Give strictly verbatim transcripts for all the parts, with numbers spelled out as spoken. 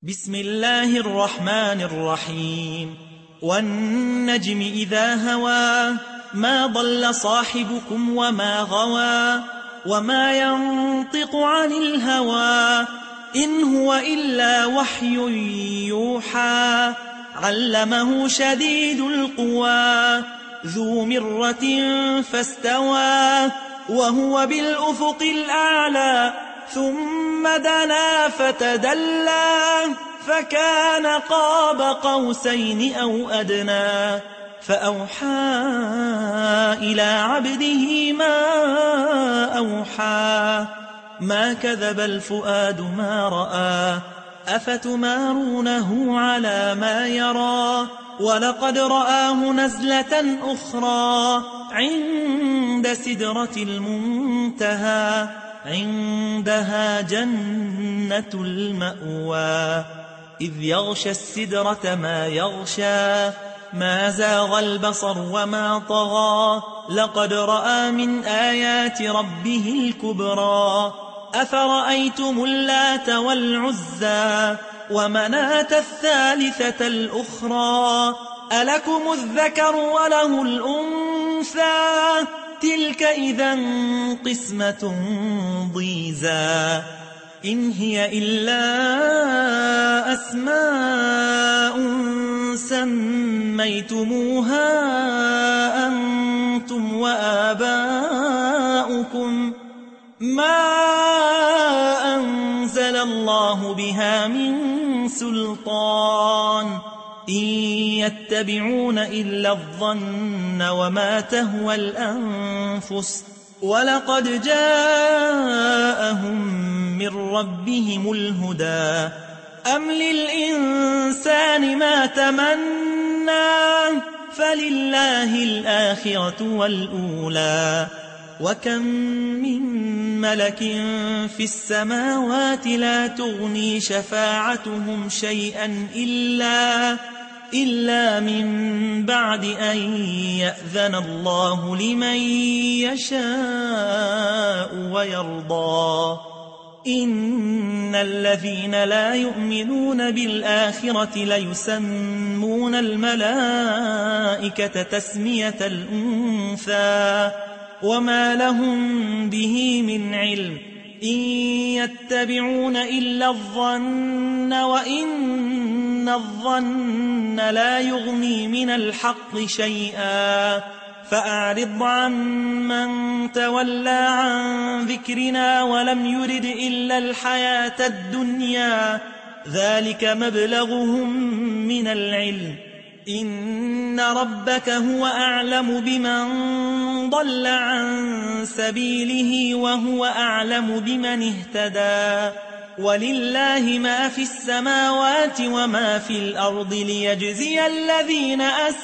بسم الله الرحمن الرحيم. والنجم إذا هوى ما ضل صاحبكم وما غوى وما ينطق عن الهوى إن هو إلا وحي يوحى علمه شديد القوى ذو مرة فاستوى وهو بالأفق الأعلى ثم دنا فتدلى فكان قاب قوسين أو أدنى فأوحى إلى عبده ما أوحى ما كذب الفؤاد ما رأى أفتمارونه على ما يرى ولقد رآه نزلة أخرى عند سدرة المنتهى عندها جنة المأوى إذ يغشى السدرة ما يغشى ما زاغ البصر وما طغى لقد رأى من آيات ربه الكبرى أفرأيتم اللات والعزى ومناة الثالثة الأخرى ألكم الذكر وله الأنثى تلك إذا قسمة ضيزى إن هي إلا أسماء سميتموها أنتم وآباؤكم ما أنزل الله بها من سلطان إن يتبعون إلا الظن وما تهوى الأنفس ولقد جاءهم من ربهم الهدى أم للإنسان ما تمنى فلله الآخرة والأولى وكم من ملك في السماوات لا تغني شفاعتهم شيئا إلا إلا من بعد أن يأذن الله لمن يشاء ويرضى إن الذين لا يؤمنون بالآخرة ليسمون الملائكة تسمية الأنثى وما لهم به من علم إن يتبعون إلا الظن وإن الظن لا يغني من الحق شيئا فأعرض عن من تولى عن ذكرنا ولم يرد إلا الحياة الدنيا ذلك مبلغهم من العلم إن ربك هو أعلم بمن ضل عن سبيله وهو أعلم بمن اهتدى ولله ما في السماوات وما في الأرض ليجزي الذين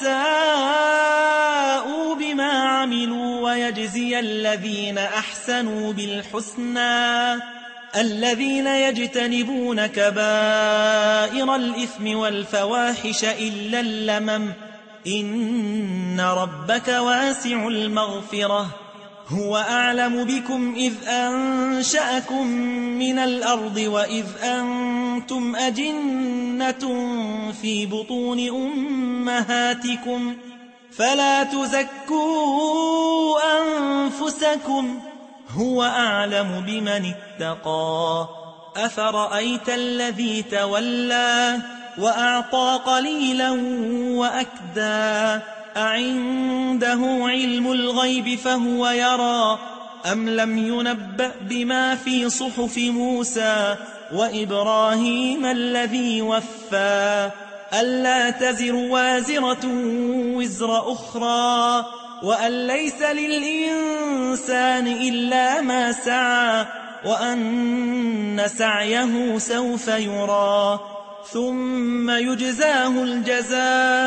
أساءوا بما عملوا ويجزي الذين أحسنوا بالحسنى الذين يجتنبون كبائر الإثم والفواحش إلا اللمم إن ربك واسع المغفرة هو أعلم بكم إذ أنشأكم من الأرض وإذ أنتم أجنة في بطون أمهاتكم فلا تزكوا أنفسكم هو أعلم بمن اتقى أفرأيت الذي تولى وأعطى قليلا وأكدى أعنده علم الغيب فهو يرى أم لم ينبأ بما في صحف موسى وإبراهيم الذي وفى ألا تزر وازرة وزر أخرى وأن ليس للإنسان إلا ما سعى وأن سعيه سوف يرى ثم يجزاه الجزاء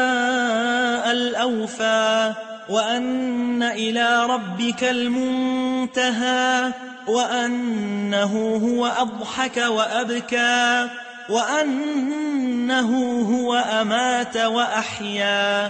الأوفى وأن إلى ربك المنتهى وأنه هو أضحك وأبكى وأنه هو أمات وأحيا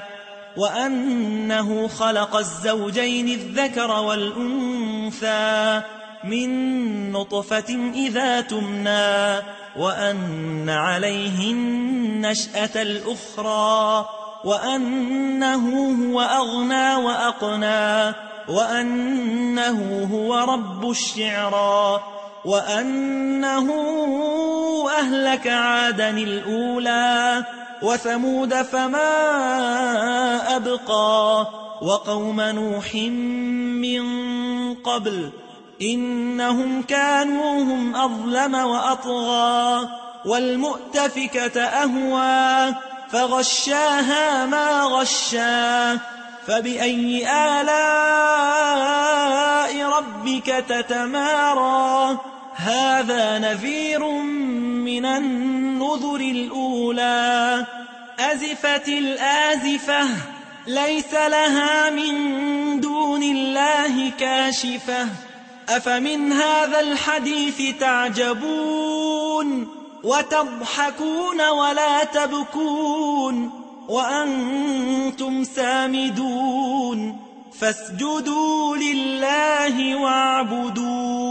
وأنه خلق الزوجين الذكر والأنثى من نطفة إذا تمنى وأن عليه النشأة الأخرى وأنه هو أغنى وأقنى وأنه هو رب الشعرى وأنه أهلك عادا الأولى وثمود فما أبقى وقوم نوح من قبل إنهم كانوا هم أظلم وأطغى والمؤتفكة أهوى فغشاها ما غشا فبأي آلاء ربك تتمارى هذا نذير من النذر الأولى أزفت الآزفة ليس لها من دون الله كاشفة أفمن هذا الحديث تعجبون وتضحكون ولا تبكون وأنتم سامدون فاسجدوا لله واعبدوا